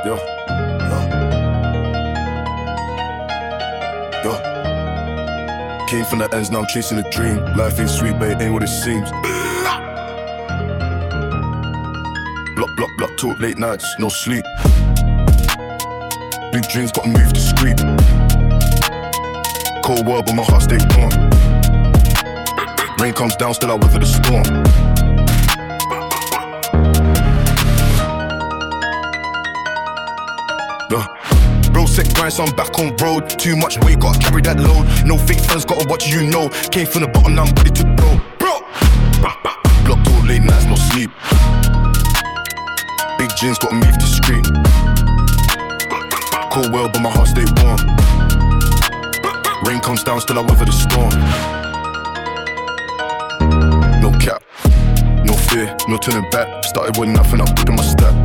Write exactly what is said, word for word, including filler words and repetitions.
Yo, yo, yo. Came from the ends, now I'm chasing a dream. Life ain't sweet, but it ain't what it seems. Block, block, block, talk late nights, no sleep. Big dreams, gotta move discreet. Cold world, but my heart stay warm. Rain comes down, still I weather the storm. Yeah. Bro, set grind, so I'm back on road. Too much weight, gotta carry that load. No fake friends, gotta watch you know. Came from the bottom, now I'm ready to go. Bro, block talk late nights, no sleep. Big jeans, gotta move discreet. Cold world, but my heart stay warm. Rain comes down, still I weather the storm. No cap, no fear, no turning back. Started with nothing, I put in my step.